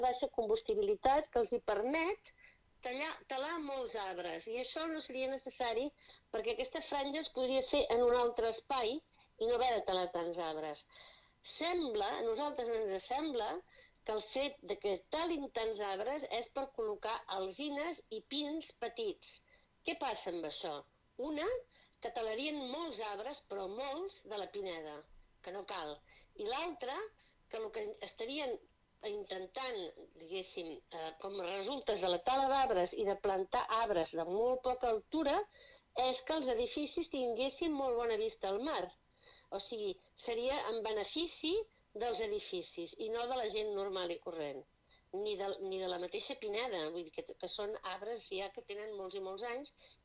baixa combustibilitat que els hi permet talar molts arbres, i això no seria necessari perquè aquesta franja es podria fer en un altre espai i no haver de talar tants arbres. A nosaltres ens sembla que el fet de que talin tants arbres és per col·locar alzines i pins petits. Què passa amb això? Una, que talarien molts arbres, però molts de la pineda, que no cal. I l'altra, que el que estarien intentant, diguéssim, com a resultes de la tala d'arbres i de plantar arbres de molt poca altura, és que els edificis tinguessin molt bona vista al mar. O sigui, seria en benefici dels edificis i no de la gent normal i corrent, ni de la mateixa pineda, vull dir que són arbres ja que tenen molts i molts anys